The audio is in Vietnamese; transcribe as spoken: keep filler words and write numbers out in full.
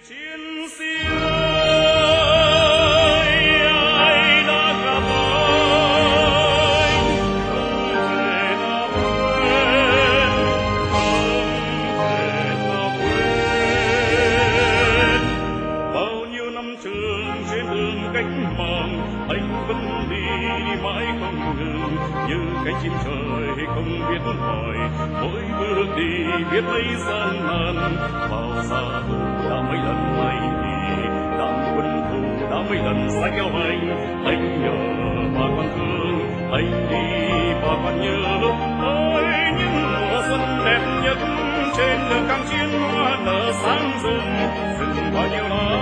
chiến sĩ ơi, ai đã gặp anh không thể nào quên, không thể nào quên. Bao nhiêu năm trường trên đường cách mạng, anh vẫn đi mãi không ngừng, như cánh chim trời không biết hỏi, mỗi bước đi biết mấy gian nan. Bao xa tù đã mấy lần anh đi, đám quân thù đã mấy lần xa kéo anh. Anh nhớ và còn thương, anh đi và còn nhớ ôi những mùa xuân đẹp nhất trên đường kháng chiến hoa nở sáng rừng. Rừng bao nhiêu năm